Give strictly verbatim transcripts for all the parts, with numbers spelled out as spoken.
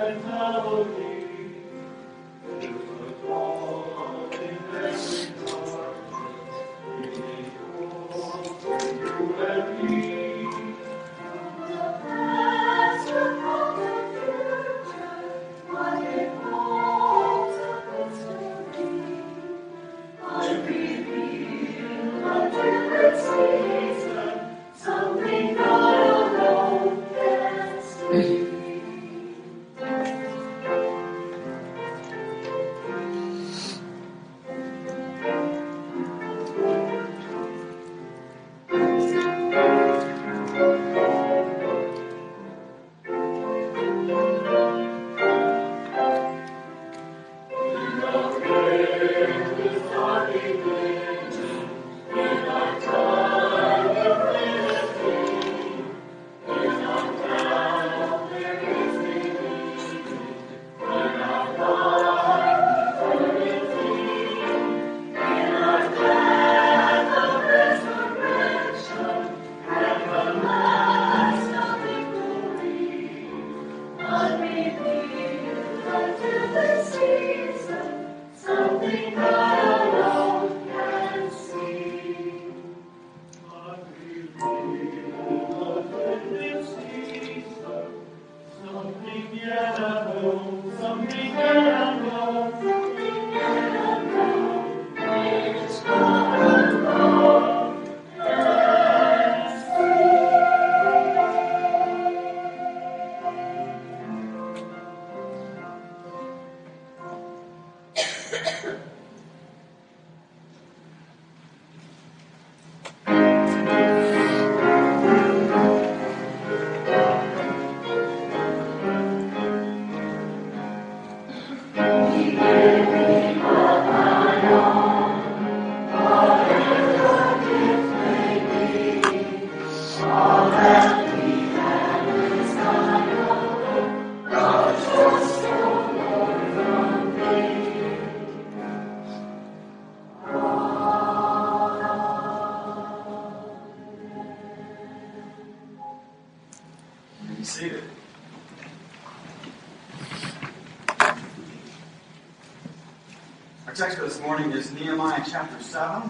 Our text for this morning is Nehemiah chapter seven.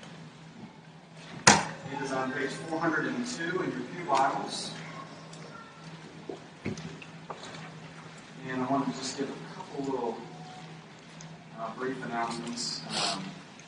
It is on page four hundred two in your pew Bibles. And I want to just give a couple little uh, brief announcements. Um,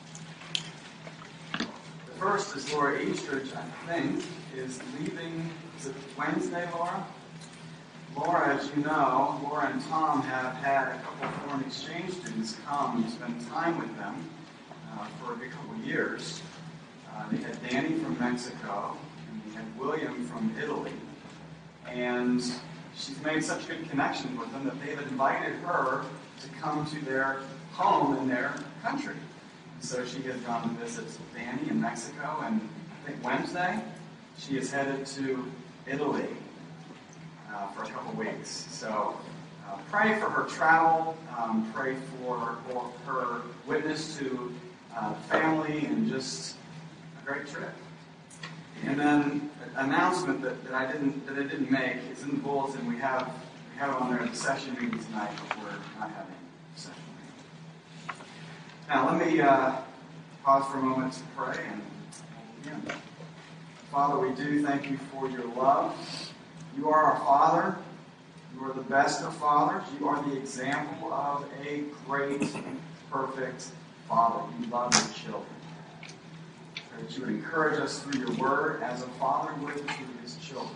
the first is Laura Eastridge, I think, is leaving, is it Wednesday, Laura? Laura, as you know, Laura and Tom have had a couple of foreign exchange students come and spend time with them uh, for a good couple of years. Uh, they had Danny from Mexico, and they had William from Italy. And she's made such good connections with them that they've invited her to come to their home in their country. And so she has gone to visit Danny in Mexico, and I think Wednesday she is headed to Italy Uh, for a couple weeks. So uh, pray for her travel, um, pray for, for her witness to uh, family, and just a great trip. And then an announcement that, that I didn't that I didn't make is in the bulletin. We have we have on there the session meeting tonight, but we're not having a session meeting. Now let me uh, pause for a moment to pray and we'll begin. Father, we do thank you for your love. You are our Father. You are the best of fathers. You are the example of a great, perfect Father. You love your children. Pray that you would encourage us through your word as a father would to his children.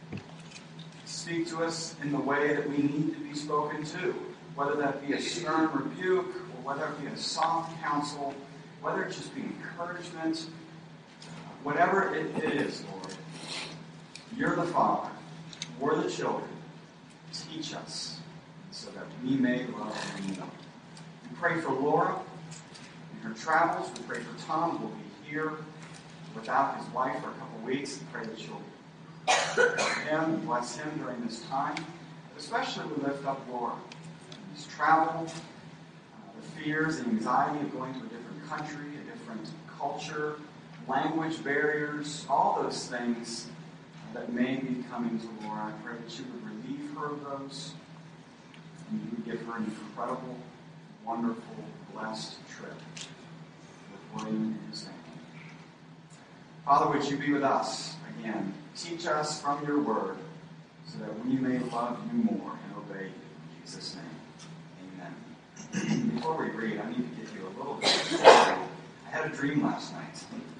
Speak to us in the way that we need to be spoken to, whether that be a stern rebuke or whether it be a soft counsel, whether it just be encouragement, whatever it, it is, Lord. You're the Father. We're the children. Teach us so that we may love you. We pray for Laura in her travels. We pray for Tom, who will be here without his wife for a couple weeks. We pray that you'll pray for him and bless him during this time. But especially we lift up Laura. His travel, uh, the fears and anxiety of going to a different country, a different culture, language barriers, all those things that may be coming to Laura. I pray that you would relieve her of those. and you would give her an incredible, wonderful, blessed trip with William and his family. Father, would you be with us again? Teach us from your word so that we may love you more and obey you. In Jesus' name, amen. Before we read, I need to give you a little bit of a story. I had a dream last night.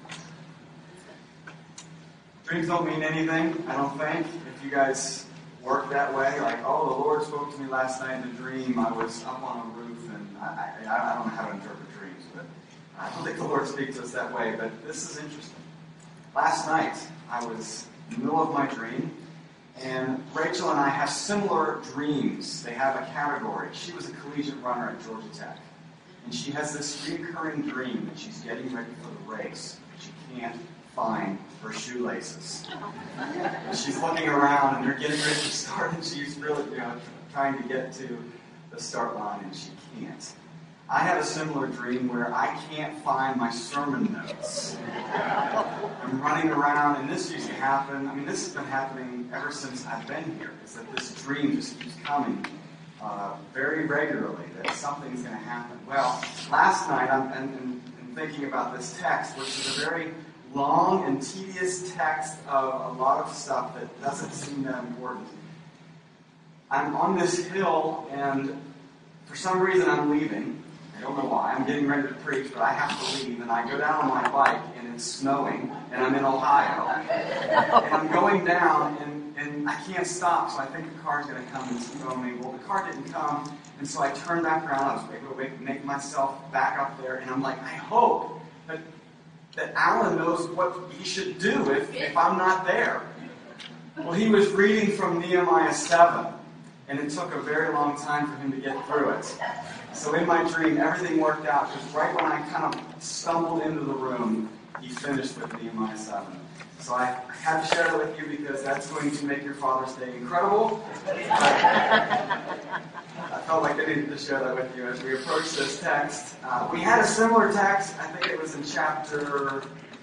Dreams don't mean anything, I don't think. If you guys work that way, like, oh, the Lord spoke to me last night in a dream. I was up on a roof, and I, I, I don't know how to interpret dreams, but I don't think the Lord speaks to us that way. But this is interesting. Last night, I was in the middle of my dream, and Rachel and I have similar dreams. They have a category. She was a collegiate runner at Georgia Tech, and she has this recurring dream that she's getting ready for the race, but she can't find her shoelaces. And she's looking around, and they're getting ready to start, and she's really, you know, trying to get to the start line, and she can't. I had a similar dream where I can't find my sermon notes. I'm running around, and this used to happen. I mean, this has been happening ever since I've been here. Is that this dream just keeps coming uh, very regularly, that something's going to happen. Well, last night, I'm and, and, and thinking about this text, which is a very long and tedious text of a lot of stuff that doesn't seem that important. I'm on this hill, and for some reason I'm leaving. I don't know why. I'm getting ready to preach, but I have to leave, and I go down on my bike, and it's snowing, and I'm in Ohio. And I'm going down, and, and I can't stop, so I think a car's going to come and slow me. Well, the car didn't come, and so I turned back around. I was able to make myself back up there, and I'm like, I hope that that Alan knows what he should do if, if I'm not there. Well, he was reading from Nehemiah seven, and it took a very long time for him to get through it. So in my dream, everything worked out, because right when I kind of stumbled into the room, he finished with Nehemiah seven. So I had to share it with you because that's going to make your Father's Day incredible. I felt like I needed to share that with you as we approach this text. Uh, we had a similar text. I think it was in chapter,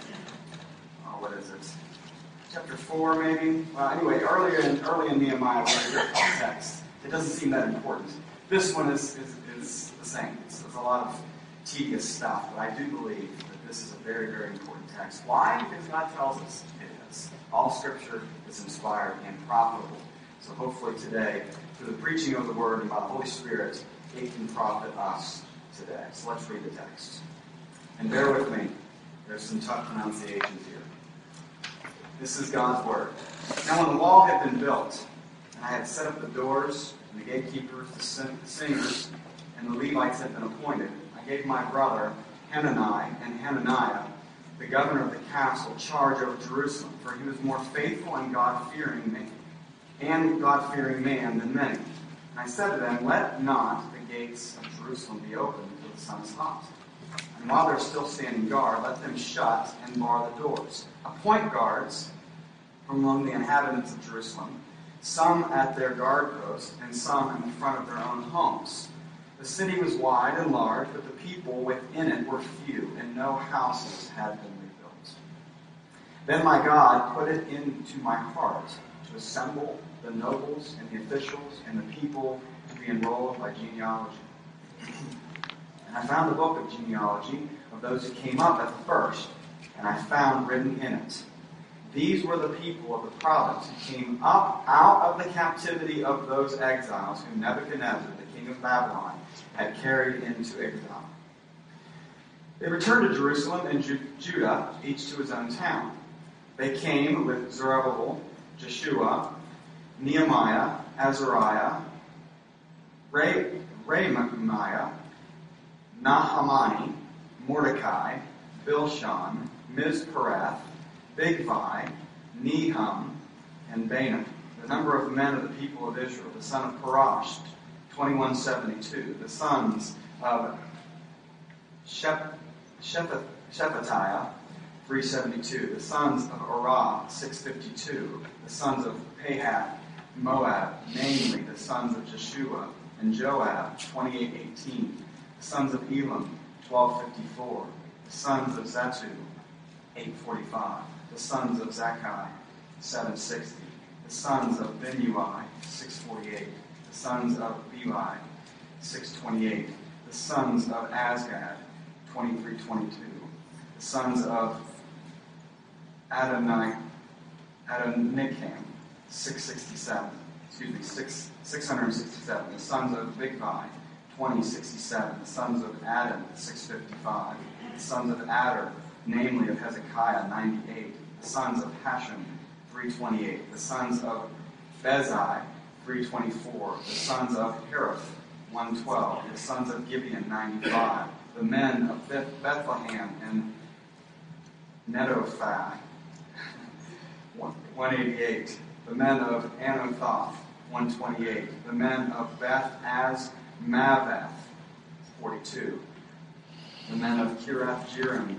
oh, what is it? Chapter four, maybe? Well, anyway, earlier in, early in Nehemiah, we had a different text. It doesn't seem that important. This one is, is, is the same. It's, it's a lot of tedious stuff, but I do believe that this is a very, very important text. Why? Because God tells us it is. All Scripture is inspired and profitable. So hopefully today, through the preaching of the Word and by the Holy Spirit, it can profit us today. So let's read the text. And bear with me. There's some tough pronunciations here. This is God's Word. Now when the wall had been built, and I had set up the doors, and the gatekeepers, the singers, and the Levites had been appointed, I gave my brother Hanani and Hananiah, the governor of the castle, charge over Jerusalem, for he was more faithful and God-fearing man, and God-fearing man than many. And I said to them, let not the gates of Jerusalem be opened until the sun is hot. And while they're still standing guard, let them shut and bar the doors. Appoint guards from among the inhabitants of Jerusalem, some at their guard posts, and some in front of their own homes. The city was wide and large, but the people within it were few, and no houses had been rebuilt. Then my God put it into my heart to assemble the nobles and the officials and the people to be enrolled by genealogy. And I found the book of genealogy of those who came up at the first, and I found written in it, these were the people of the province who came up out of the captivity of those exiles whom Nebuchadnezzar, the king of Babylon, had carried into exile. They returned to Jerusalem and Ju- Judah, each to his own town. They came with Zerubbabel, Jeshua, Nehemiah, Azariah, Ray, Rehemiah, Nahamani, Mordecai, Bilshan, Mizperath, Bigvai, Nehum, and Bana. The number of men of the people of Israel, the son of Parash, twenty-one seventy-two. The sons of Shep, Sheph, Shephatiah, three seventy-two. The sons of Arah, six fifty-two. The sons of Pahath, Moab, namely the sons of Jeshua and Joab, twenty-eight eighteen. The sons of Elam, twelve fifty-four. The sons of Zatu, eight forty-five. The sons of Zakkai, seven sixty. The sons of Benui, six forty-eight. The The sons of Levi, six twenty-eight. The sons of Azgad, twenty-three twenty-two. The sons of Adonai, Adonikam, six sixty-seven. Excuse me, six, 667. The sons of Bigvai, twenty sixty-seven. The sons of Adam, six fifty-five. The sons of Adar, namely of Hezekiah, ninety-eight. The sons of Hashem, three twenty-eight. The sons of Bezai, three twenty-four. The sons of Hariph, one twelve. The sons of Gibeon, ninety-five. The men of Beth- Bethlehem and Netophath, one eighty-eight. The men of Anathoth, one twenty-eight. The men of Beth Azmaveth, forty-two. The men of Kirath Jearim,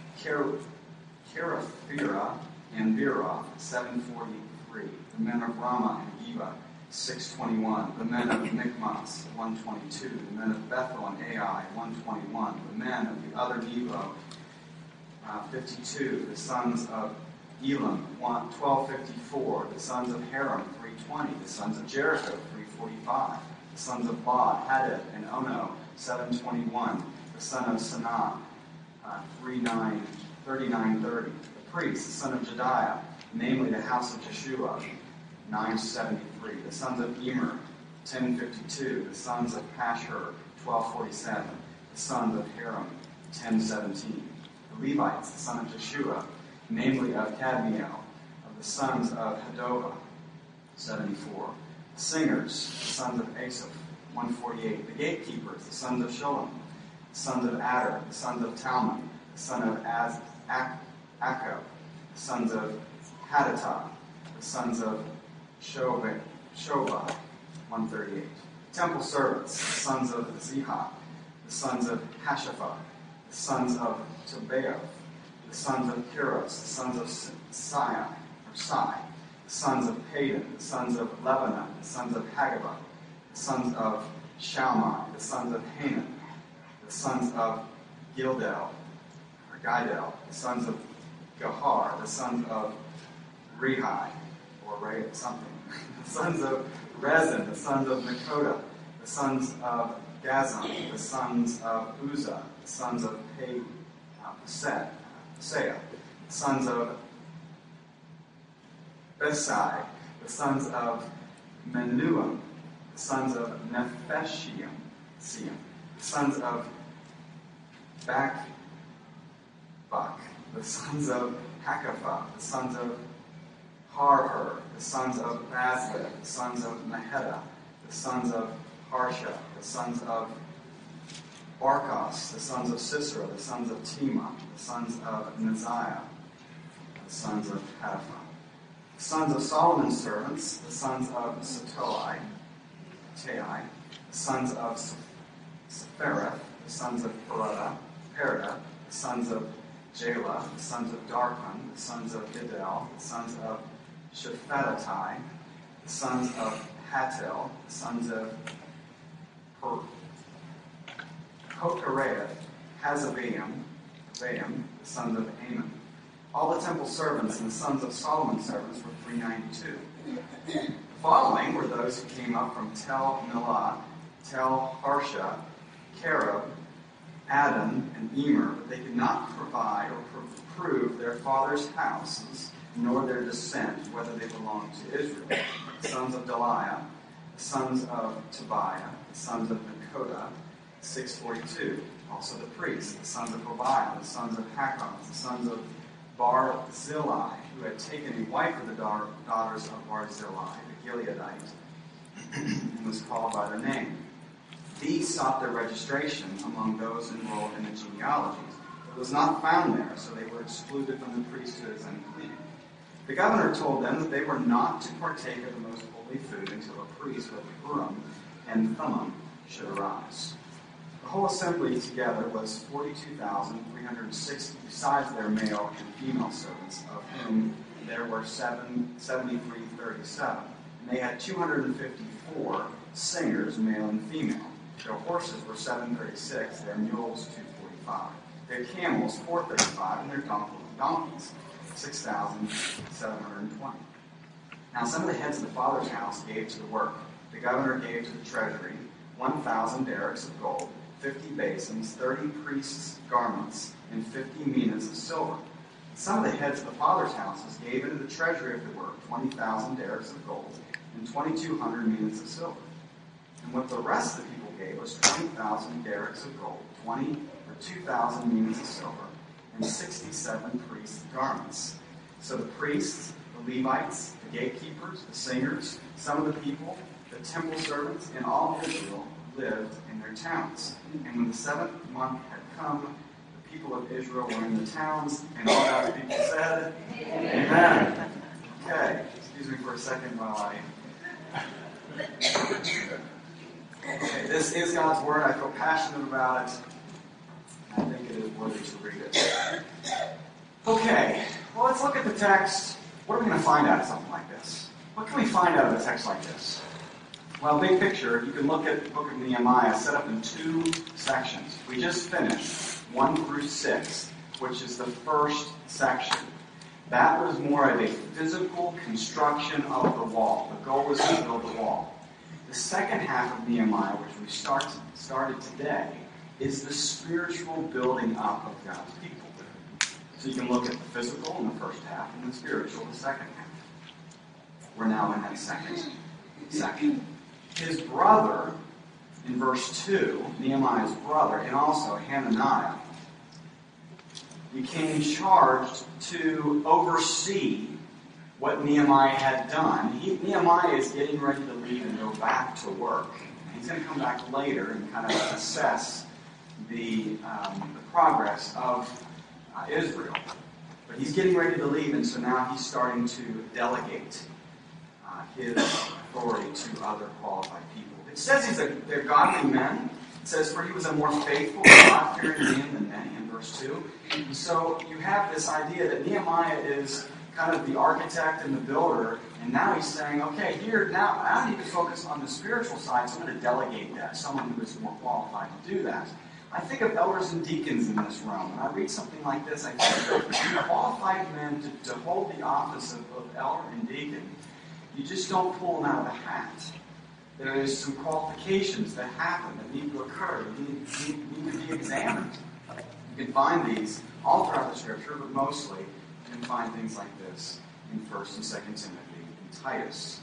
Kirathira and Beeroth, seven forty-three. The men of Ramah and Geba, six twenty-one. The men of Michmas, one twenty-two. The men of Bethel and Ai, one twenty-one. The men of the other Nebo, uh, fifty-two. The sons of Elam, twelve fifty-four. The sons of Haram, three twenty. The sons of Jericho, three forty-five. The sons of Lod, Hadid, and Ono, seven twenty-one. The son of Sanah, uh, thirty-nine thirty. The priest, the son of Jediah, namely the house of Jeshua, nine seventy-three. The sons of Emer, ten fifty-two. The sons of Pashur, twelve forty-seven. The sons of Haram, ten seventeen. The Levites, the son of Jeshua, namely of Kadmiel, of the sons of Hadova, seventy-four. The singers, the sons of Asaph, one forty-eight. The gatekeepers, the sons of Shulam, the sons of Adar, the sons of Talmon, the son of Az, Ak, Akko, the sons of Hadattah, the sons of Shobah, Shobah, one thirty-eight. Temple servants, the sons of Zihah, the sons of Hashapha, the sons of Tobaoth, the sons of Kiros, the sons of Sai, or Sai, the sons of Padan, the sons of Lebanon, the sons of Hagabah, the sons of Shalmai, the sons of Hanan, the sons of Gildel, or Gidel, the sons of Gahar, the sons of Rehi, or Ray something, the sons of Rezin, the sons of Nakoda, the sons of Gazam, the sons of Uzzah, the sons of Pe, uh, Peset, Seah, the sons of Besai, the sons of Menuam, the sons of Nepheshiam, the sons of Bakbak, the sons of Hakapha, the sons of Harher, the sons of Bazleh, the sons of Maheda, the sons of Harsha, the sons of Barkos, the sons of Sisera, the sons of Tema, the sons of Neziah, the sons of Hatapha. The sons of Solomon's servants, the sons of Satoi, Tai, the sons of Sephareth, the sons of Perada, Perada, the sons of Jalah, the sons of Darkon, the sons of Gidel, the sons of Shephatatai, the sons of Hatil, the sons of Per- Hokareath, Hazabeam, Baam, the sons of Ammon. All the temple servants and the sons of Solomon's servants were three ninety-two. The following were those who came up from Tel Milah, Tel Harsha, Kerub, Adam, and Emer, but they could not provide or pr- prove their father's houses, nor their descent, whether they belonged to Israel. The sons of Deliah, the sons of Tobiah, the sons of Nakoda, six forty-two. Also the priests, the sons of Tobiah, the sons of Hakon, the sons of Barzillai, who had taken a wife of the da- daughters of Barzillai, the Gileadite, and was called by their name. These sought their registration among those enrolled in the genealogies. It was not found there, so they were excluded from the priesthood as unclean. The governor told them that they were not to partake of the most holy food until a priest with Urim and Thummim should arise. The whole assembly together was forty-two thousand three hundred sixty, besides their male and female servants, of whom there were seventy-three thirty-seven. And they had two hundred fifty-four singers, male and female. Their horses were seven thirty-six, their mules two forty-five, their camels four thirty-five, and their donkeys six thousand seven hundred twenty. Now some of the heads of the father's house gave to the work the governor gave to the treasury one thousand derricks of gold, fifty basins, thirty priests' garments, and fifty minas of silver. Some of the heads of the fathers' houses gave into the treasury of the work twenty thousand derricks of gold and twenty-two hundred minas of silver. And what the rest of the people gave was twenty thousand derricks of gold, twenty or two thousand minas of silver, and sixty-seven priests' garments. So the priests, the Levites, the gatekeepers, the singers, some of the people, the temple servants, and all Israel lived in their towns. And when the seventh month had come, the people of Israel were in the towns, and all God's people said, Amen. Amen. Okay, excuse me for a second while I... Okay, this is God's Word. I feel passionate about it. I think it is worthy to read it. Okay, well, let's look at the text. What are we going to find out of something like this? What can we find out of a text like this? Well, big picture, you can look at the book of Nehemiah set up in two sections. We just finished one through six, which is the first section. That was more of a physical construction of the wall. The goal was to build the wall. The second half of Nehemiah, which we start, started today, is the spiritual building up of God's people. So you can look at the physical in the first half and the spiritual in the second half. We're now in that second section. His brother, in verse two, Nehemiah's brother, and also Hananiah, became charged to oversee what Nehemiah had done. He, Nehemiah is getting ready to leave and go back to work. He's going to come back later and kind of assess the, um, the progress of uh, Israel. But he's getting ready to leave, and so now he's starting to delegate uh, his authority to other qualified people. It says he's a, they're godly men. It says, for he was a more faithful God-fearing man than many, in verse two. And so you have this idea that Nehemiah is kind of the architect and the builder, and now he's saying, okay, here, now I need to focus on the spiritual side, so I'm going to delegate that, someone who is more qualified to do that. I think of elders and deacons in this realm. When I read something like this, I think of qualified men to, to hold the office of, of elder and deacon. You just don't pull them out of the hat. There is some qualifications that happen, that need to occur, that need, need, need to be examined. You can find these all throughout the Scripture, but mostly you can find things like this in First and Second Timothy and Titus.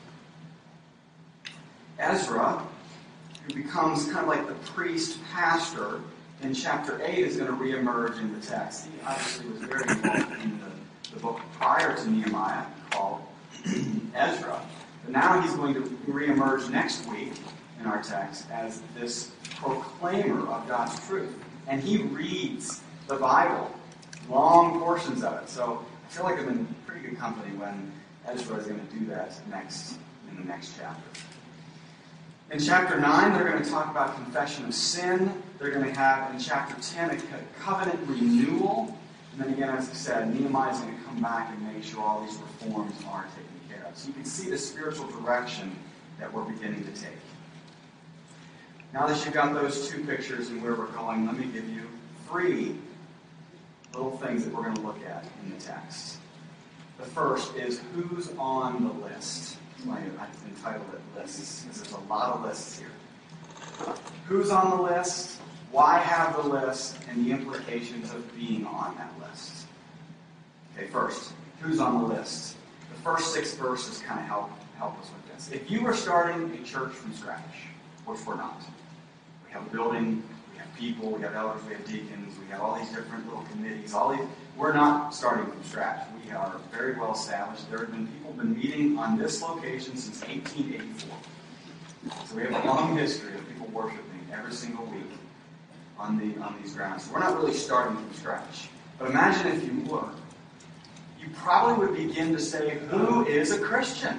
Ezra, who becomes kind of like the priest pastor in chapter eight, is going to reemerge in the text. He obviously was very involved in the, the book prior to Nehemiah called Ezra. But now he's going to reemerge next week in our text as this proclaimer of God's truth. And he reads the Bible, long portions of it. So I feel like I'm in pretty good company when Ezra is going to do that next in the next chapter. In chapter nine, they're going to talk about confession of sin. They're going to have, in chapter ten, a covenant renewal. And then again, as I said, Nehemiah is going to come back and make sure all these reforms are taken care of. So you can see the spiritual direction that we're beginning to take. Now that you've got those two pictures and where we're going, let me give you three little things that we're going to look at in the text. The first is who's on the list. I've entitled it lists, because there's a lot of lists here. Who's on the list? Why have the list? And the implications of being on that list. Okay, first, who's on the list? The first six verses kind of help, help us with this. If you were starting a church from scratch, which we're not, we have a building, we have people, we have elders, we have deacons, we have all these different little committees, all these, we're not starting from scratch. We are very well established. There have been people who have been meeting on this location since eighteen eighty-four. So we have a long history of people worshiping every single week on the on these grounds. So we're not really starting from scratch. But imagine if you were. You probably would begin to say, who is a Christian?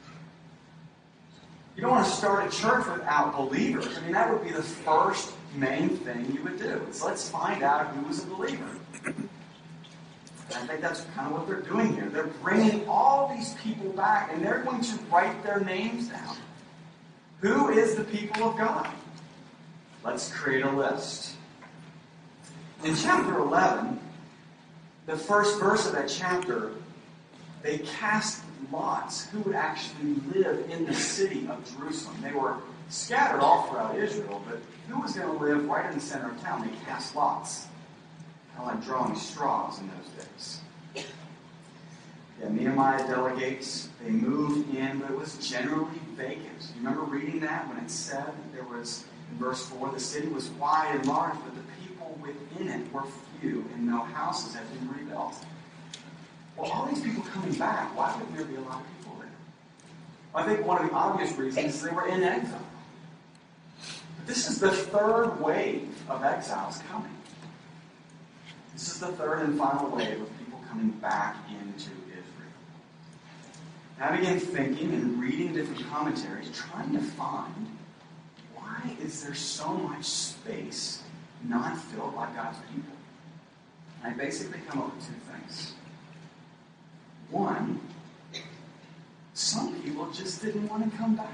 You don't want to start a church without believers. I mean, that would be the first main thing you would do. Is let's find out who is a believer. And I think that's kind of what they're doing here. They're bringing all these people back, and they're going to write their names down. Who is the people of God? Let's create a list. In chapter eleven, the first verse of that chapter, they cast lots who would actually live in the city of Jerusalem. They were scattered all throughout Israel, but who was going to live right in the center of town? They cast lots. Kind of like drawing straws in those days. Yeah, Nehemiah delegates. They moved in, but it was generally vacant. You remember reading that when it said there was, in verse four, the city was wide and large, but the people within it were few, and no houses had been rebuilt. Well, all these people coming back, why wouldn't there be a lot of people there? I think one of the obvious reasons is they were in exile. But this is the third wave of exiles coming. This is the third and final wave of people coming back into Israel. And I began thinking and reading different commentaries, trying to find why is there so much space not filled by God's people? And I basically come up with two things. One, some people just didn't want to come back.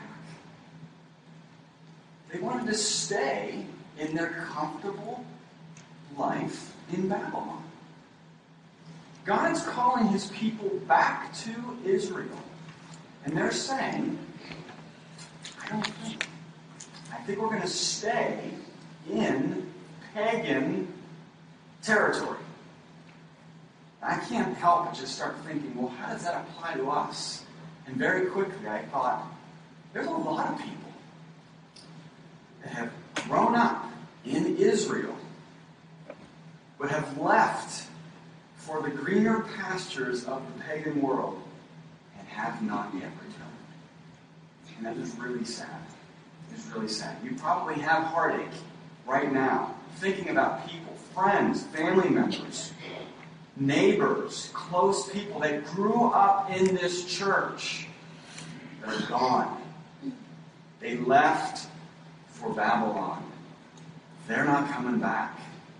They wanted to stay in their comfortable life in Babylon. God's calling his people back to Israel. And they're saying, I don't think. I think we're going to stay in pagan territory. I can't help but just start thinking, well, how does that apply to us? And very quickly I thought, there's a lot of people that have grown up in Israel, but have left for the greener pastures of the pagan world and have not yet returned. And that is really sad. It is really sad. You probably have heartache right now, thinking about people, friends, family members, neighbors, close people that grew up in this church. They're gone. They left for Babylon. They're not coming back.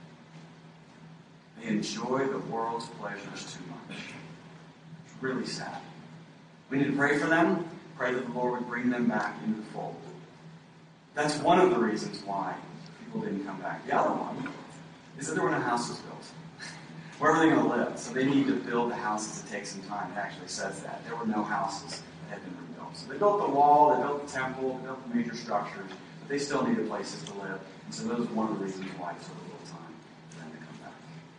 They enjoy the world's pleasures too much. It's really sad. We need to pray for them. Pray that the Lord would bring them back into the fold. That's one of the reasons why people didn't come back. The other one is that there were no houses built. Where are they going to live? So they need to build the houses. It takes some time. It actually says that. There were no houses that had been rebuilt. So they built the wall, they built the temple, they built the major structures, but they still needed places to live. And so that was one of the reasons why it took a little time for them to come back.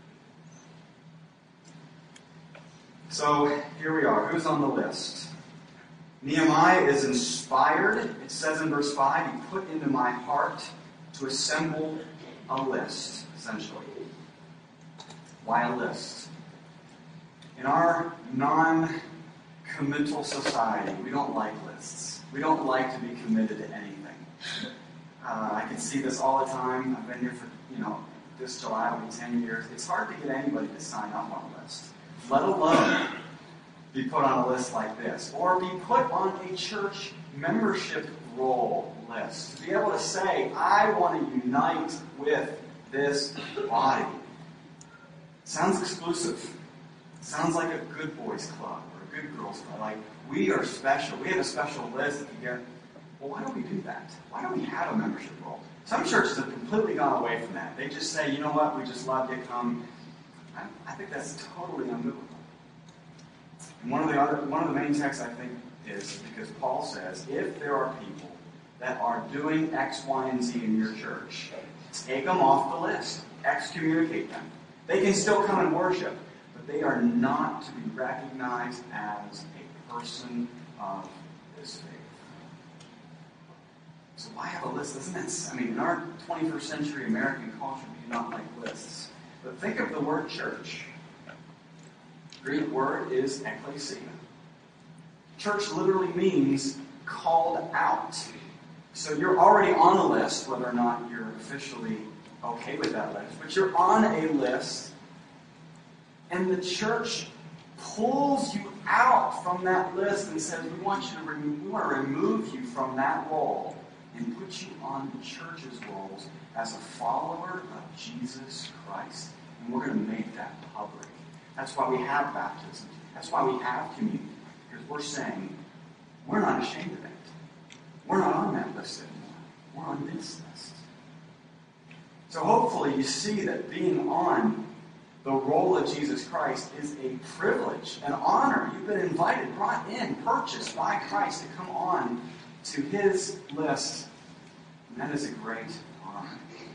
So here we are. Who's on the list? Nehemiah is inspired. It says in verse five, he put into my heart to assemble a list, essentially. Why a list? In our non-committal society, we don't like lists. We don't like to be committed to anything. Uh, I can see this all the time. I've been here for, you know, this July will be ten years. It's hard to get anybody to sign up on a list, let alone be put on a list like this, or be put on a church membership roll list. To be able to say, I want to unite with this body. Sounds exclusive. Sounds like a good boys club or a good girls club. Like, we are special. We have a special list that you get. Well, why don't we do that? Why don't we have a membership roll? Some churches have completely gone away from that. They just say, you know what, we just love you, come. I, I think that's totally unbiblical. And one of the other, one of the main texts, I think, is because Paul says, if there are people that are doing X, Y, and Z in your church, take them off the list. Excommunicate them. They can still come and worship, but they are not to be recognized as a person of this faith. So why have a list? Doesn't that, I mean, in our twenty-first century American culture, we do not like lists. But think of the word church. The Greek word is ekklesia. Church literally means called out. So you're already on a list, whether or not you're officially okay with that list, but you're on a list, and the church pulls you out from that list and says, we want you to remove, we want to remove you from that role and put you on the church's roles as a follower of Jesus Christ. And we're going to make that public. That's why we have baptism. That's why we have communion. Because we're saying, we're not ashamed of it. We're not on that list anymore. We're on this list. So hopefully you see that being on the role of Jesus Christ is a privilege, an honor. You've been invited, brought in, purchased by Christ to come on to his list. And that is a great honor.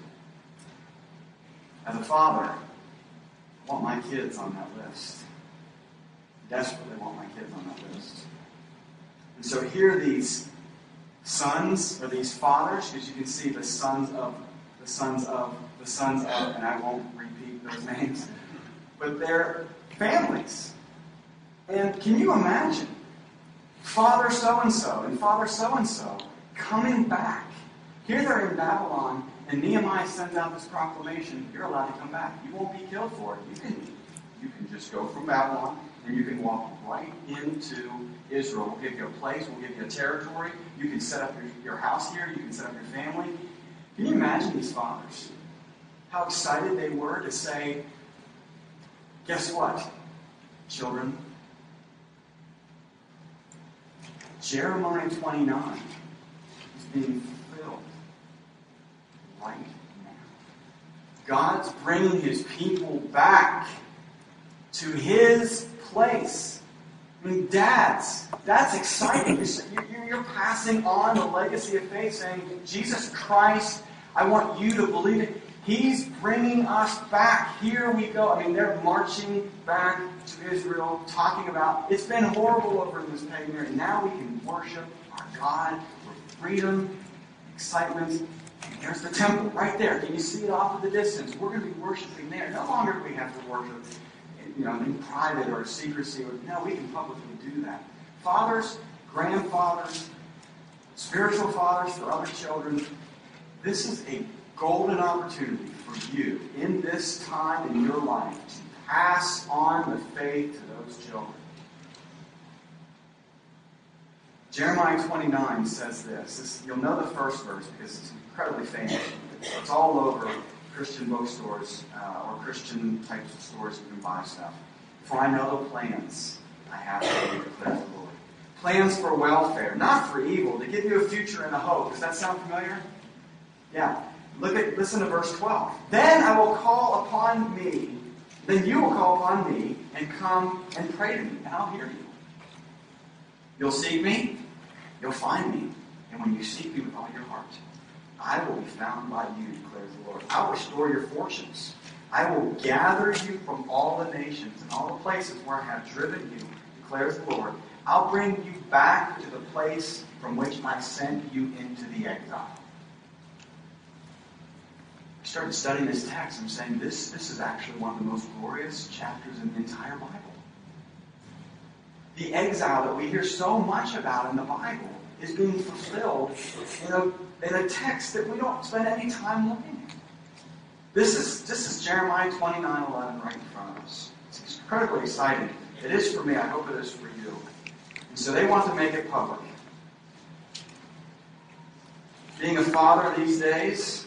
As a father, I want my kids on that list. I desperately want my kids on that list. And so here are these sons, or these fathers, because you can see the sons of, the sons of, the sons of, and I won't repeat those names, but they're families. And can you imagine Father so-and-so and Father so-and-so coming back? Here they're in Babylon, and Nehemiah sends out this proclamation, you're allowed to come back. You won't be killed for it. You can, you can just go from Babylon, and you can walk right into Israel. We'll give you a place. We'll give you a territory. You can set up your, your house here. You can set up your family. Can you imagine these fathers? How excited they were to say, guess what, children? Jeremiah twenty-nine is being fulfilled right now. God's bringing his people back to his place. I mean, dads, that's exciting. You're, you're passing on the legacy of faith, saying, Jesus Christ, I want you to believe it. He's bringing us back. Here we go. I mean, they're marching back to Israel, talking about, it's been horrible over in this pagan area. Now we can worship our God with freedom, excitement. And there's the temple right there. Can you see it off in the distance? We're going to be worshiping there. No longer do we have to worship, you know, in private or secrecy. No, we can publicly do that. Fathers, grandfathers, spiritual fathers for other children, this is a golden opportunity for you in this time in your life to pass on the faith to those children. Jeremiah twenty-nine says this. this you'll know the first verse because it's incredibly famous. It's all over Christian bookstores uh, or Christian types of stores you can buy stuff. For I know the plans I have for you, declares the Lord. Plans for welfare, not for evil, to give you a future and a hope. Does that sound familiar? Yeah. Look at, listen to verse twelve. Then I will call upon me, then you will call upon me and come and pray to me, and I'll hear you. You'll seek me, you'll find me, and when you seek me with all your heart, I will be found by you, declares the Lord. I will restore your fortunes. I will gather you from all the nations and all the places where I have driven you, declares the Lord. I'll bring you back to the place from which I sent you into the exile. I started studying this text and saying this, this is actually one of the most glorious chapters in the entire Bible. The exile that we hear so much about in the Bible is being fulfilled in a, in a text that we don't spend any time looking at. This is, this is Jeremiah twenty-nine eleven right in front of us. It's incredibly exciting. It is for me. I hope it is for you. And so they want to make it public. Being a father these days,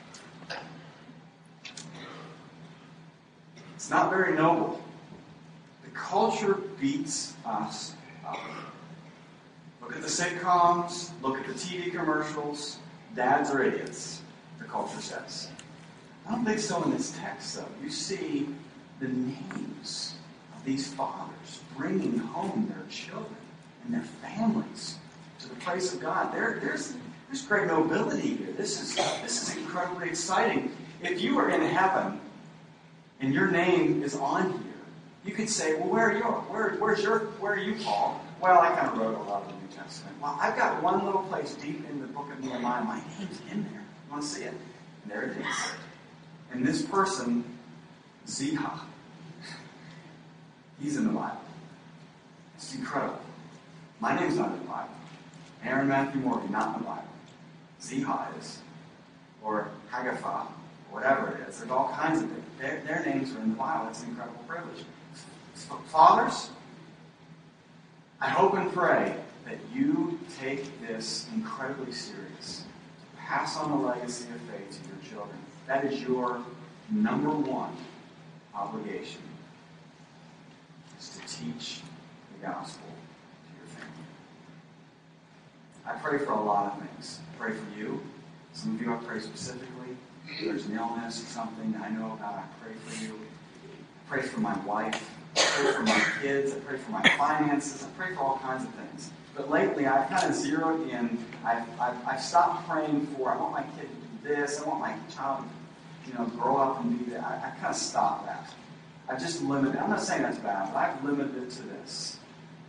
it's not very noble. The culture beats us up. Look at the sitcoms, look at the T V commercials. Dads are idiots, the culture says. I don't think so in this text, though. You see the names of these fathers bringing home their children and their families to the place of God. There, there's, there's great nobility here. This is, this is incredibly exciting. If you were in heaven and your name is on here, you could say, well, where are you? Where, where's your, where are you, Paul? Well, I kind of wrote a lot of the New Testament. Well, I've got one little place deep in the book of Nehemiah. My name's in there. You want to see it? And there it is. And this person, Ziha, he's in the Bible. It's incredible. My name's not in the Bible. Aaron Matthew Morgan, not in the Bible. Ziha is. Or Hagapha, whatever it is. There's all kinds of things. Their, their names are in the Bible. It's an incredible privilege. Fathers, I hope and pray that you take this incredibly serious. Pass on the legacy of faith to your children. That is your number one obligation, is to teach the gospel to your family. I pray for a lot of things. I pray for you. Some of you I pray specifically. If there's an illness or something that I know about, I pray for you. I pray for my wife. I pray for my kids. I pray for my finances. I pray for all kinds of things. But lately, I've kind of zeroed in. I've, I've, I've stopped praying for, I want my kid to do this. I want my child to, you know, grow up and be that. I, I kind of stopped that. I've just limited. I'm not saying that's bad, but I've limited it to this.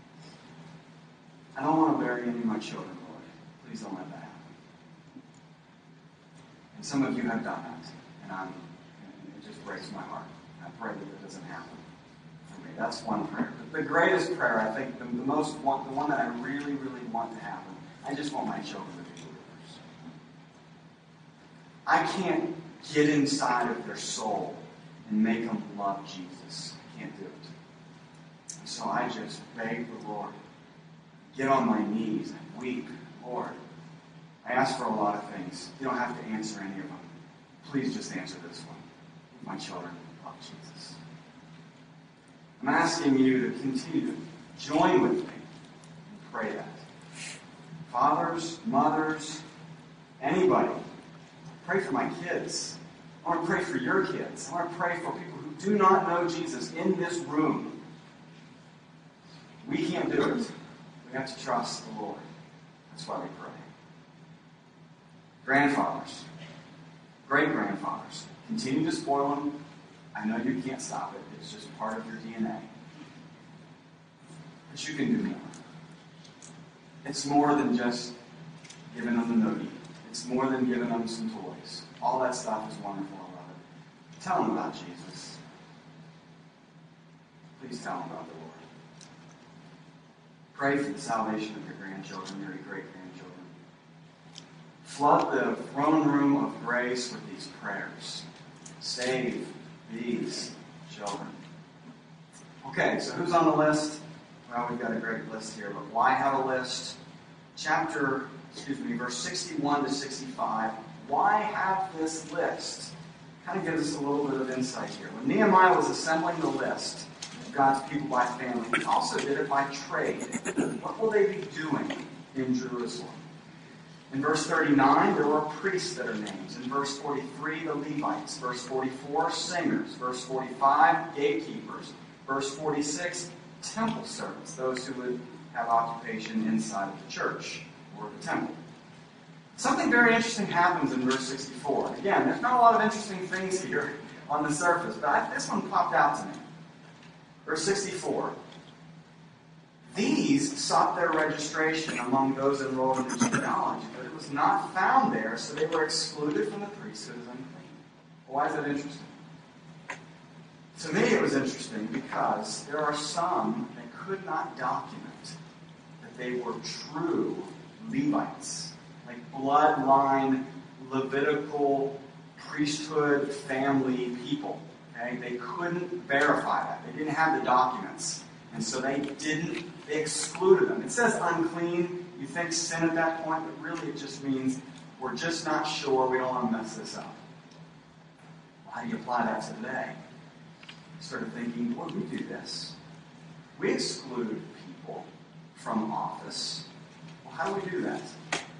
I don't want to bury any of my children, Lord. Please don't let that happen. And some of you have done that, and I'm, and it just breaks my heart. I pray that it doesn't happen for me. That's one prayer. But the greatest prayer, I think, the, the most one, the one that I really, really want to happen, I just want my children to be believers. I can't get inside of their soul and make them love Jesus. I can't do it. And so I just beg the Lord, get on my knees and weep. Lord, I ask for a lot of things. You don't have to answer any of them. Please just answer this one. My children love Jesus. I'm asking you to continue to join with me and pray that. Fathers, mothers, anybody, pray for my kids. I want to pray for your kids. I want to pray for people who do not know Jesus in this room. We can't do it. We have to trust the Lord. That's why we pray. Grandfathers, great-grandfathers, continue to spoil them. I know you can't stop it. It's just part of your D N A. But you can do more. It's more than just giving them the noogie. It's more than giving them some toys. All that stuff is wonderful. I love it. Tell them about Jesus. Please tell them about the Lord. Pray for the salvation of your grandchildren, your great-grandchildren. Flood the throne room of grace with these prayers. Save these children. Okay, so who's on the list? Well, we've got a great list here, but why have a list? Chapter, excuse me, verse sixty-one to sixty-five. Why have this list? Kind of gives us a little bit of insight here. When Nehemiah was assembling the list of God's people by family, he also did it by trade. What will they be doing in Jerusalem? In verse thirty-nine, there were priests that are named. In verse forty-three, the Levites. Verse forty-four, singers. Verse forty-five, gatekeepers. Verse forty-six, temple servants, those who would have occupation inside of the church or the temple. Something very interesting happens in verse sixty-four. Again, there's not a lot of interesting things here on the surface, but I, this one popped out to me. Verse sixty-four. These sought their registration among those enrolled in the genealogy, but it was not found there, so they were excluded from the priesthood as unclean. Why is that interesting? To me, it was interesting because there are some that could not document that they were true Levites, like bloodline, Levitical priesthood family people. Okay? They couldn't verify that. They didn't have the documents. And so they didn't, they excluded them. It says unclean. You think sin at that point, but really it just means we're just not sure. We don't want to mess this up. Well, how do you apply that to today? I started thinking, well, we do this. We exclude people from office. Well, how do we do that?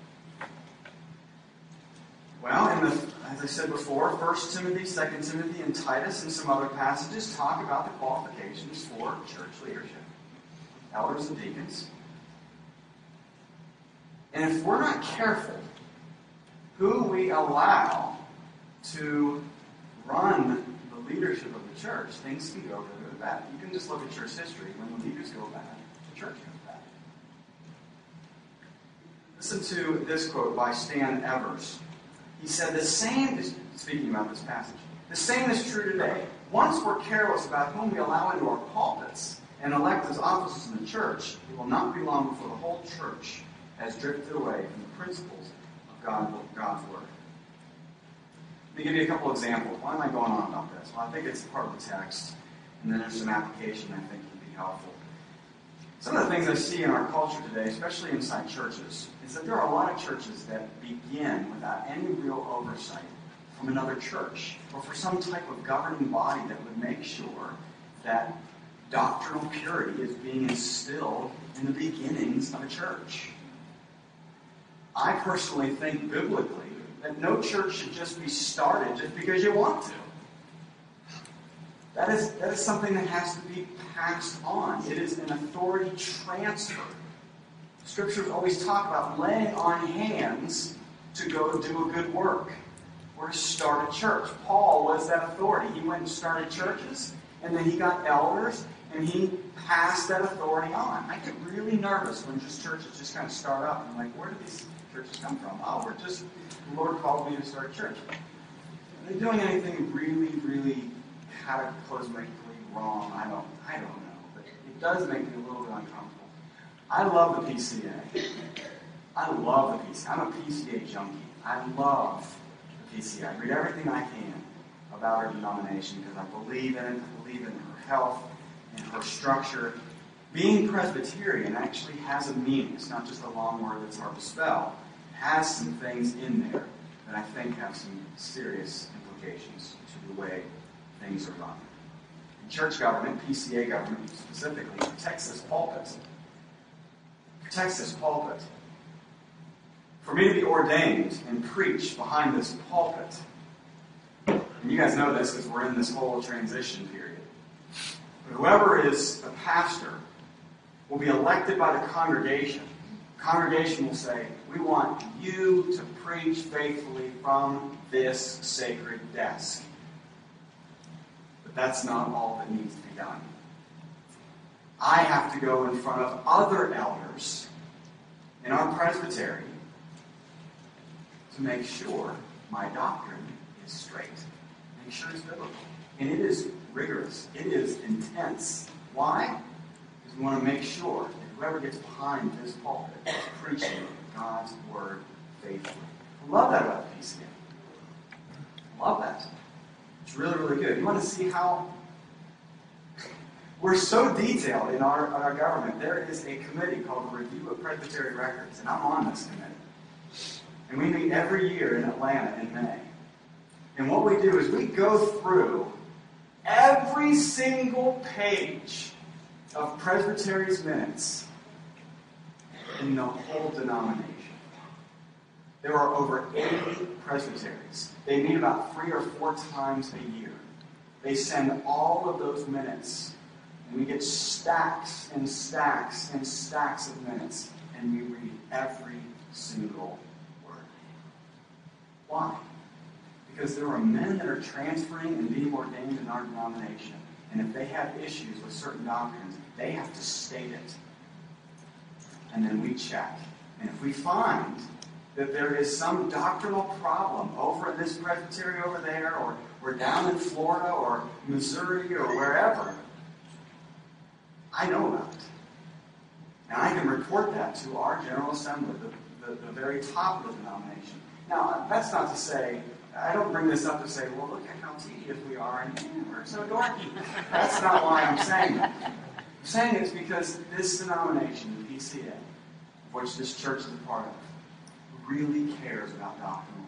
Well, in the, as I said before, First Timothy, Second Timothy, and Titus, and some other passages talk about the qualifications for church leadership, elders and deacons. And if we're not careful, who we allow to run the leadership of the church, things can go really, really bad. You can just look at church history. When the leaders go bad, the church goes bad. Listen to this quote by Stan Evers. He said, the same, is, speaking about this passage, the same is true today. Once we're careless about whom we allow into our pulpits and elect as officers in the church, it will not be long before the whole church has drifted away from the principles of God, God's Word. Let me give you a couple examples. Why am I going on about this? Well, I think it's part of the text, and then there's some application I think can be helpful. Some of the things I see in our culture today, especially inside churches, is that there are a lot of churches that begin without any real oversight from another church or for some type of governing body that would make sure that doctrinal purity is being instilled in the beginnings of a church. I personally think biblically that no church should just be started just because you want to. That is, that is something that has to be passed on. It is an authority transfer. Scriptures always talk about laying on hands to go do a good work or to start a church. Paul was that authority. He went and started churches, and then he got elders, and he passed that authority on. I get really nervous when just churches just kind of start up. I'm like, where did these churches come from? Oh, we're just, the Lord called me to start a church. Are they doing anything really, really cataclysmically wrong? I don't, I don't know. But it does make me a little bit uncomfortable. I love the P C A. I love the P C A. I'm a P C A junkie. I love the P C A. I read everything I can about her denomination because I believe in it. I believe in her health and her structure. Being Presbyterian actually has a meaning. It's not just a long word that's hard to spell. It has some things in there that I think have some serious implications to the way things are run. In church government, P C A government specifically, protects this pulpit. Protects this pulpit. For me to be ordained and preach behind this pulpit, and you guys know this because we're in this whole transition period, but whoever is the pastor will be elected by the congregation. The congregation will say, we want you to preach faithfully from this sacred desk. But that's not all that needs to be done. I have to go in front of other elders in our presbytery to make sure my doctrine is straight. Make sure it's biblical. And it is rigorous. It is intense. Why? Because we want to make sure that whoever gets behind this pulpit is preaching God's word faithfully. I love that about the P C A. I love that. It's really, really good. You want to see how we're so detailed in our, in our government. There is a committee called the Review of Presbytery Records, and I'm on this committee. And we meet every year in Atlanta in May. And what we do is we go through every single page of Presbytery's minutes in the whole denomination. There are over eighty presbyteries. They meet about three or four times a year. They send all of those minutes, and we get stacks and stacks and stacks of minutes, and we read every single word. Why? Because there are men that are transferring and being ordained in our denomination, and if they have issues with certain doctrines, they have to state it. And then we check. And if we find that there is some doctrinal problem over in this presbytery over there, or, or down in Florida, or Missouri, or wherever, I know about it. And I can report that to our General Assembly, the, the, the very top of the denomination. Now, that's not to say, I don't bring this up to say, well, look at how tedious we are, and yeah, we're so dorky. That's not why I'm saying that. I'm saying it's because this denomination, the P C A, of which this church is a part of, really cares about doctrinal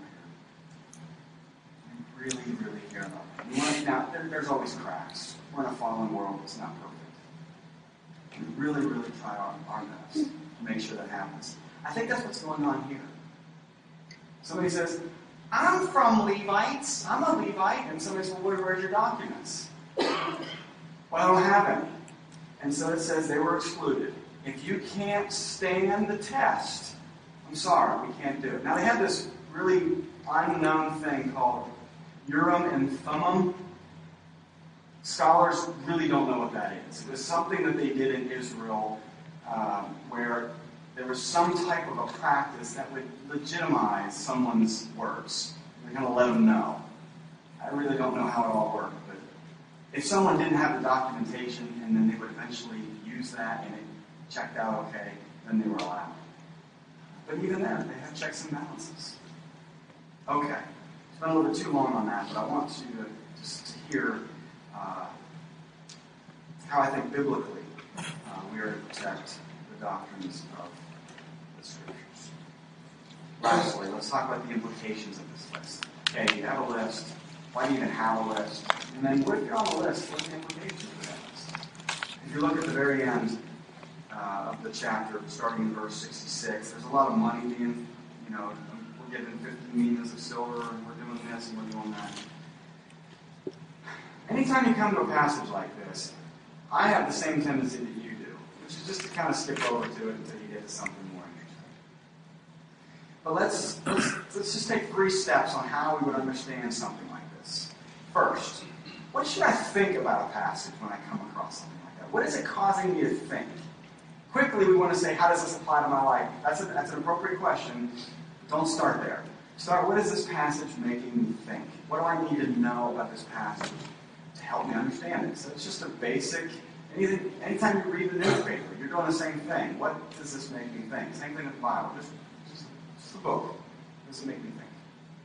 purity. We really, really care about it. We want, now, there, there's always cracks. We're in a fallen world. It's not perfect. We really, really try our, our best to make sure that happens. I think that's what's going on here. Somebody says, I'm from Levites. I'm a Levite. And somebody says, well, where's your documents? Well, I don't have any. And so it says they were excluded. If you can't stand the test, I'm sorry, we can't do it. Now, they have this really unknown thing called Urim and Thummim. Scholars really don't know what that is. It was something that they did in Israel um, where there was some type of a practice that would legitimize someone's words. They're going to let them know. I really don't know how it all worked, but if someone didn't have the documentation and then they would eventually use that and it checked out okay, then they were allowed. But even then, they have checks and balances. Okay. It's been a little bit too long on that, but I want you to just to hear uh, how I think biblically uh, we are to protect the doctrines of the Scriptures. Lastly, let's talk about the implications of this list. Okay, you have a list. Why do you even have a list? And then what if you're on the list? What's the implications of that list? If you look at the very end, Uh, of the chapter, starting in verse sixty-six. There's a lot of money being, you know, we're giving fifteen minas of silver, and we're doing this, and we're doing that. Anytime you come to a passage like this, I have the same tendency that you do, which is just to kind of skip over to it until you get to something more interesting. But let's, let's, let's just take three steps on how we would understand something like this. First, what should I think about a passage when I come across something like that? What is it causing me to think? Quickly, we want to say, how does this apply to my life? That's, a, that's an appropriate question. Don't start there. Start, what is this passage making me think? What do I need to know about this passage to help me understand it? So it's just a basic, anything, anytime you read the newspaper, you're doing the same thing. What does this make me think? Same thing with the Bible. Just, just, just the book. What does it make me think?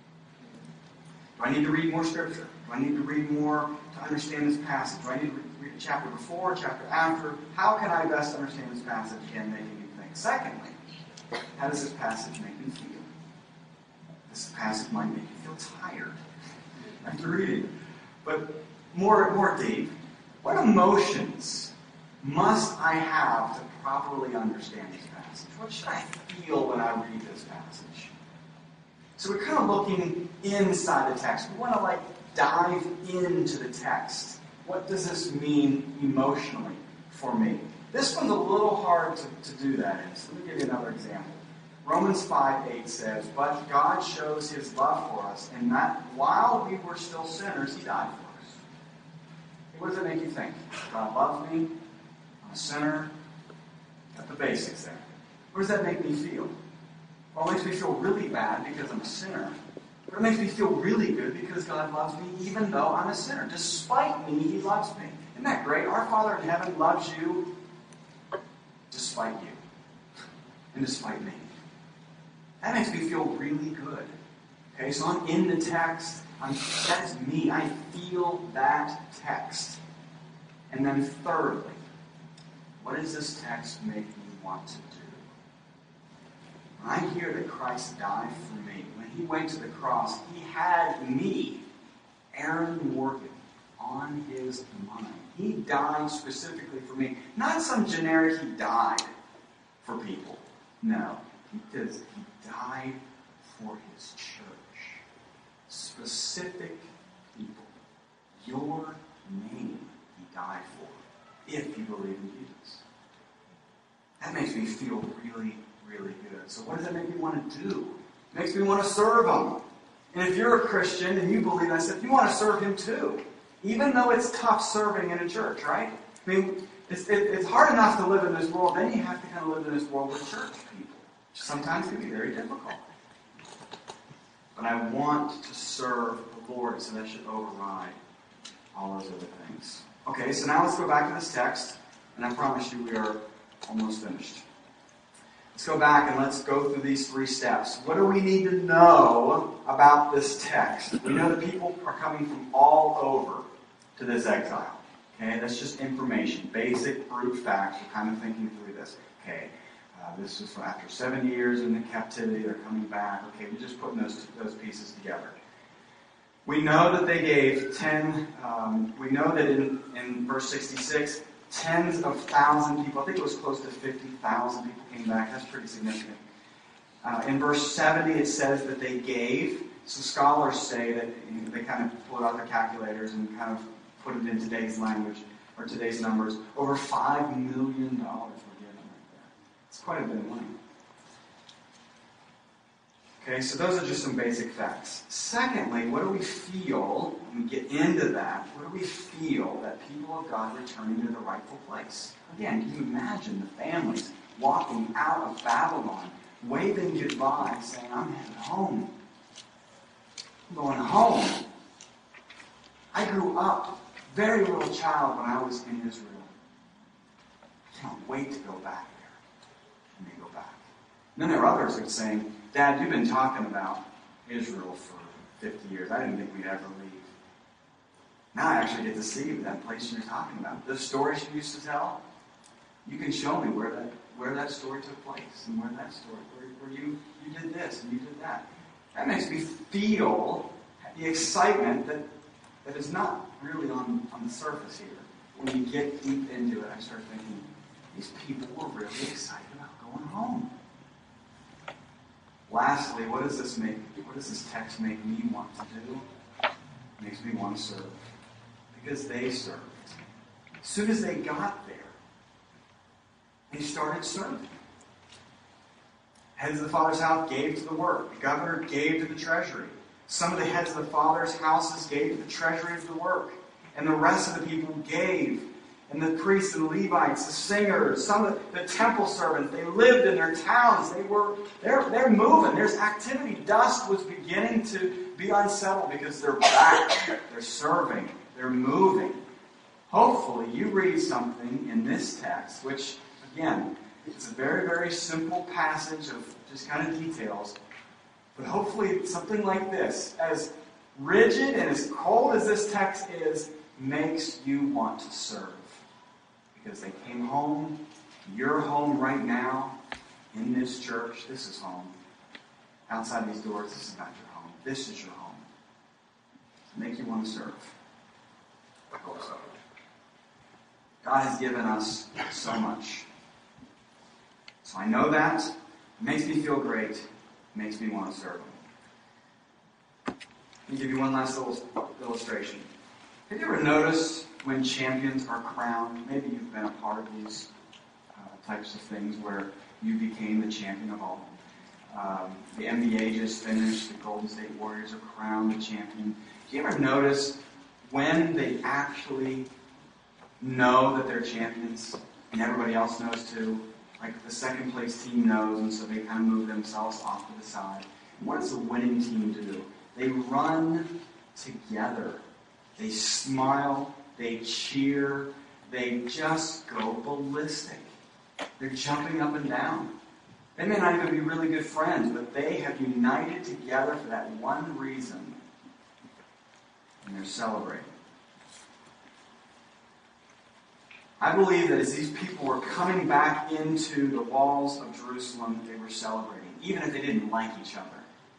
Do I need to read more scripture? Do I need to read more to understand this passage? Do I need to read a chapter before, chapter after? How can I best understand this passage and making me think? Secondly, how does this passage make me feel? This passage might make you feel tired after reading. But more, more deep, what emotions must I have to properly understand this passage? What should I feel when I read this passage? So we're kind of looking inside the text. We want to like dive into the text. What does this mean emotionally for me? This one's a little hard to, to do that in. So let me give you another example. Romans five eight says, "But God shows his love for us, in that while we were still sinners, he died for us." What does it make you think? God loves me. I'm a sinner. Got the basics there. What does that make me feel? Well, it makes me feel really bad because I'm a sinner. But it makes me feel really good because God loves me even though I'm a sinner. Despite me, he loves me. Isn't that great? Our Father in heaven loves you despite you. And despite me. That makes me feel really good. Okay, so I'm in the text. I'm, that is me. I feel that text. And then thirdly, what does this text make me want to do? When I hear that Christ died for me, when he went to the cross, he had me, Aaron Morgan, on his mind. He died specifically for me. Not some generic he died for people. No. Because he died for his church. Specific people. Your name he died for. If you believe in Jesus. That makes me feel really, really good. So what does that make me want to do? It makes me want to serve him. And if you're a Christian and you believe that stuff, you want to serve him too. Even though it's tough serving in a church, right? I mean, it's, it, it's hard enough to live in this world. Then you have to kind of live in this world with church people. Which sometimes can be very difficult. But I want to serve the Lord, so that should override all those other things. Okay, so now let's go back to this text. And I promise you we are almost finished. Let's go back and let's go through these three steps. What do we need to know about this text? We know that people are coming from all over to this exile. Okay, that's just information, basic, brute facts. We're kind of thinking through this. Okay, uh, this is after seven years in the captivity, they're coming back. Okay, we're just putting those, those pieces together. We know that they gave ten, um, we know that in, in verse sixty-six, tens of thousands people, I think it was close to fifty thousand people came back. That's pretty significant. Uh, in verse seventy, it says that they gave. So scholars say that, you know, they kind of pulled out their calculators and kind of put it in today's language, or today's numbers. Over five million dollars were given right there. It's quite a bit of money. Okay, so those are just some basic facts. Secondly, what do we feel, when we get into that, what do we feel that people of God returning to the rightful place? Again, can you imagine the families walking out of Babylon, waving goodbye, saying, I'm heading home. I'm going home. I grew up, very little child when I was in Israel. I can't wait to go back there. And they go back. And then there are others that are saying, Dad, you've been talking about Israel for fifty years. I didn't think we'd ever leave. Now I actually get to see that place you're talking about. The stories you used to tell, you can show me where that where that story took place and where that story, where, where you, you did this and you did that. That makes me feel the excitement that, that is not really on, on the surface here. When you get deep into it, I start thinking, these people were really excited about going home. Lastly, what does this make? What does this text make me want to do? It makes me want to serve. Because they served. As soon as they got there, they started serving. Heads of the Father's house gave to the work. The governor gave to the treasury. Some of the heads of the Father's houses gave to the treasury of the work. And the rest of the people gave. And the priests and the Levites, the singers, some of the, the temple servants, they lived in their towns. They were, they're, they're moving. There's activity. Dust was beginning to be unsettled because they're back. They're serving. They're moving. Hopefully you read something in this text, which, again, it's a very, very simple passage of just kind of details. But hopefully something like this, as rigid and as cold as this text is, makes you want to serve. Because they came home, you're home right now, in this church, this is home. Outside these doors, this is not your home. This is your home. Make you want to serve. I hope so. God has given us so much. So I know that. It makes me feel great. It makes me want to serve Him. Let me give you one last little illustration. Have you ever noticed when champions are crowned? Maybe you've been a part of these uh, types of things where you became the champion of all. Um, the N B A just finished. The Golden State Warriors are crowned the champion. Do you ever notice when they actually know that they're champions and everybody else knows too? Like the second place team knows, and so they kind of move themselves off to the side. And what does the winning team do? They run together. They smile. They cheer. They just go ballistic. They're jumping up and down. They may not even be really good friends, but they have united together for that one reason. And they're celebrating. I believe that as these people were coming back into the walls of Jerusalem, they were celebrating, even if they didn't like each other.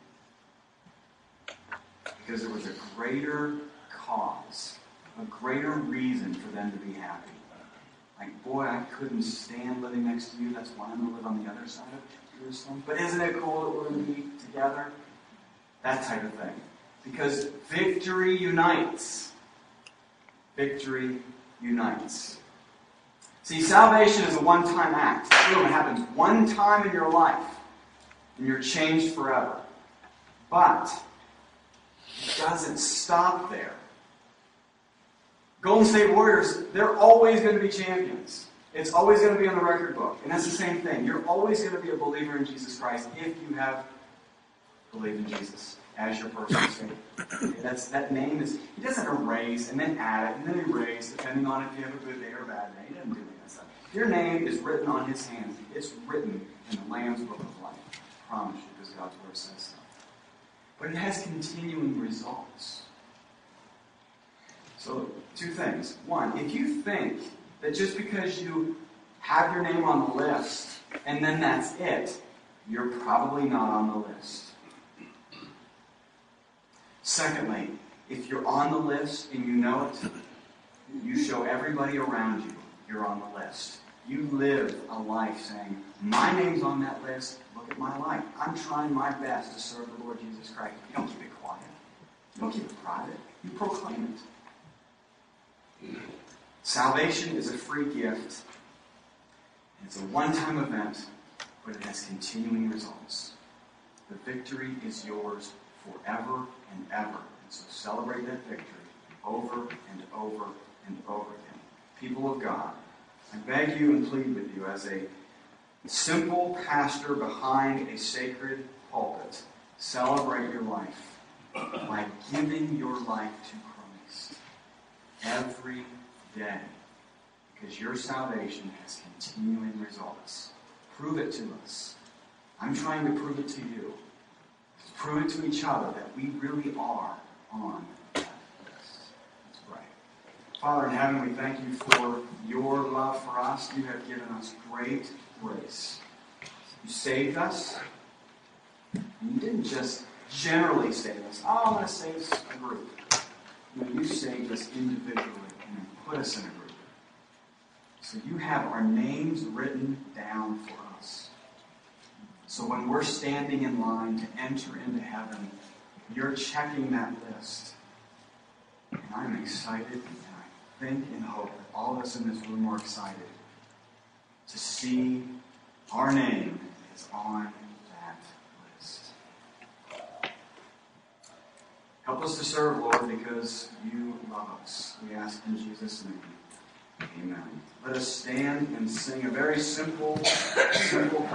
Because there was a greater cause, a greater reason for them to be happy. Like, boy, I couldn't stand living next to you. That's why I'm going to live on the other side of Jerusalem. But isn't it cool that we're going to be together? That type of thing. Because victory unites. Victory unites. See, salvation is a one-time act. It happens one time in your life, and you're changed forever. But it doesn't stop there. Golden State Warriors, they're always going to be champions. It's always going to be on the record book. And that's the same thing. You're always going to be a believer in Jesus Christ if you have believed in Jesus as your personal Savior. Okay, that's, that name is, he doesn't erase and then add it and then erase, depending on if you have a good day or a bad day. He doesn't do any of that stuff. Your name is written on his hands. It's written in the Lamb's Book of Life. I promise you, because God's Word says so. But it has continuing results. So, two things. One, if you think that just because you have your name on the list and then that's it, you're probably not on the list. Secondly, if you're on the list and you know it, you show everybody around you you're on the list. You live a life saying, my name's on that list, look at my life. I'm trying my best to serve the Lord Jesus Christ. You don't keep it quiet. You don't keep it private. You proclaim it. Salvation is a free gift. It's a one-time event, but it has continuing results. The victory is yours forever and ever. And so celebrate that victory over and over and over again. People of God, I beg you and plead with you as a simple pastor behind a sacred pulpit, celebrate your life by giving your life to Christ every day. Because your salvation has continuing results. Prove it to us. I'm trying to prove it to you. Prove it to each other that we really are on that list. Let's pray. Father in heaven, we thank you for your love for us. You have given us great grace. You saved us. And you didn't just generally save us. Oh, I'm going to save a group. No, you saved us individually and put us in a group. So you have our names written down for us. So when we're standing in line to enter into heaven, you're checking that list. And I'm excited and think and hope that all of us in this room are excited to see our name is on that list. Help us to serve, Lord, because you love us. We ask in Jesus' name. Amen. Let us stand and sing a very simple, simple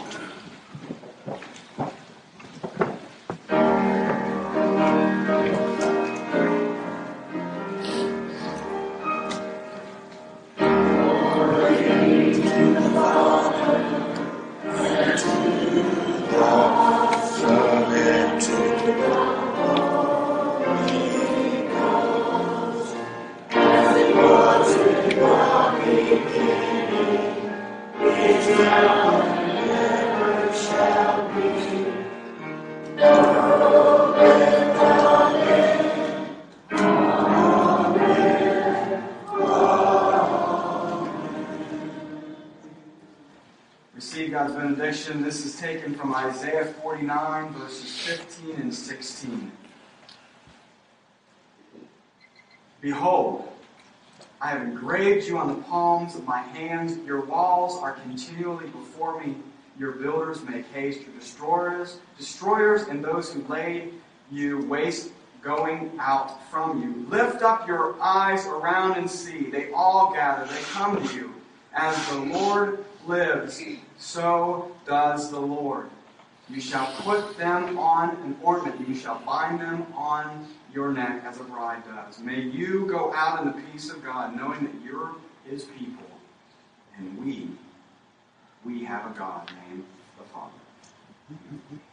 God's benediction. This is taken from Isaiah forty-nine, verses fifteen and sixteen. Behold, I have engraved you on the palms of my hands. Your walls are continually before me. Your builders make haste. Your destroyers, destroyers and those who lay you waste going out from you. Lift up your eyes around and see. They all gather. They come to you. As the Lord lives, so does the Lord. You shall put them on an ornament. You shall bind them on your neck as a bride does. May you go out in the peace of God, knowing that you're His people, and we, we have a God named the Father.